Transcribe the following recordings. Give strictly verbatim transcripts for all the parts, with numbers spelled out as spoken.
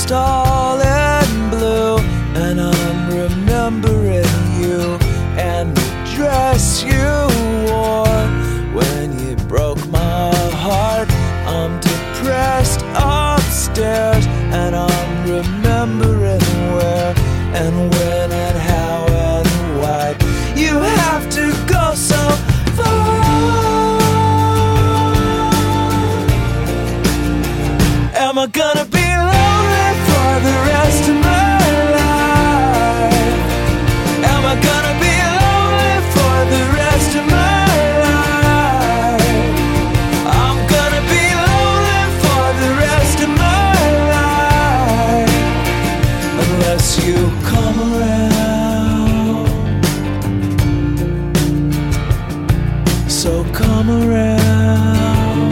dressed all in blue, and I'm remembering you and the dress you wore when you broke my heart. I'm depressed upstairs, and I'm remembering where and when and how and why you have to go so far. Am I gonna be lonely for the rest of my life? Am I gonna be lonely for the rest of my life? I'm gonna be lonely for the rest of my life, unless you come around. So come around.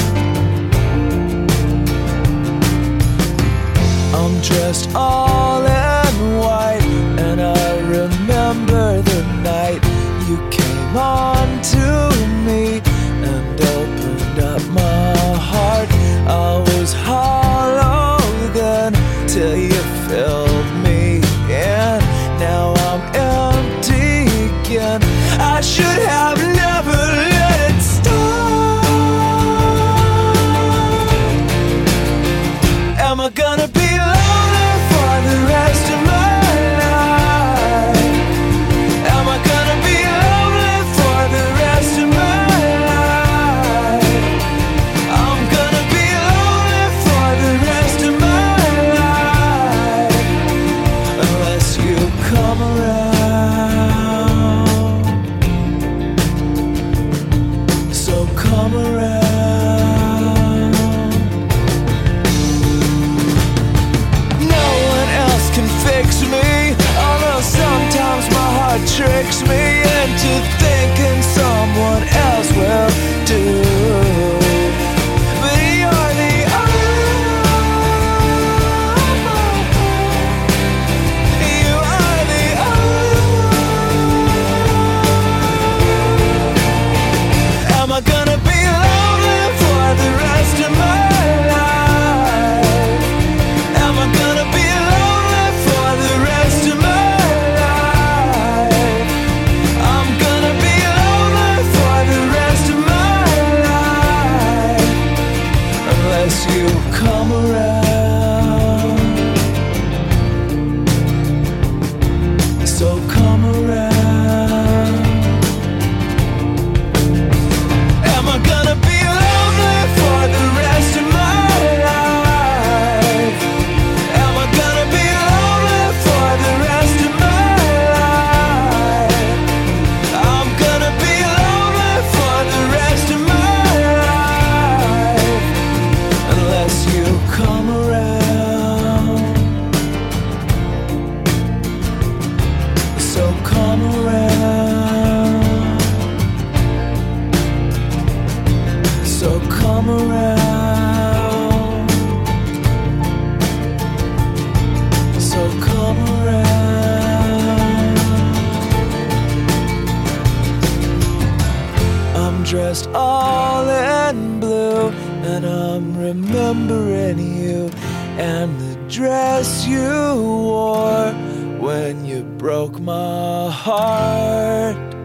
I'm dressed all in white, and I remember the night you came on to me and opened up my heart. I was hollow then till you filled me in. Now I'm empty again. I should have never let it start. Am I gonna be lonely for the rest of my life? Am I gonna be lonely for the rest of my life? I'm gonna be lonely for the rest of my life, unless you come around. So come around. No one else can fix me, although sometimes my heart tricks me into thinking someone else will do. But you're the only, you are the only. Am I gonna be lonely for the rest of my life? Am I gonna be lonely for the rest of my life? I'm gonna be lonely for the rest of my life, unless you come around. So come around. Am I gonna be lonely for the rest of my life? Am I gonna be lonely for the rest of my life? I'm gonna be lonely for the rest of my life, unless you come around. So come around. So come around. So come around. I'm dressed all in blue, and I'm remembering you and the dress you wore when you broke my heart.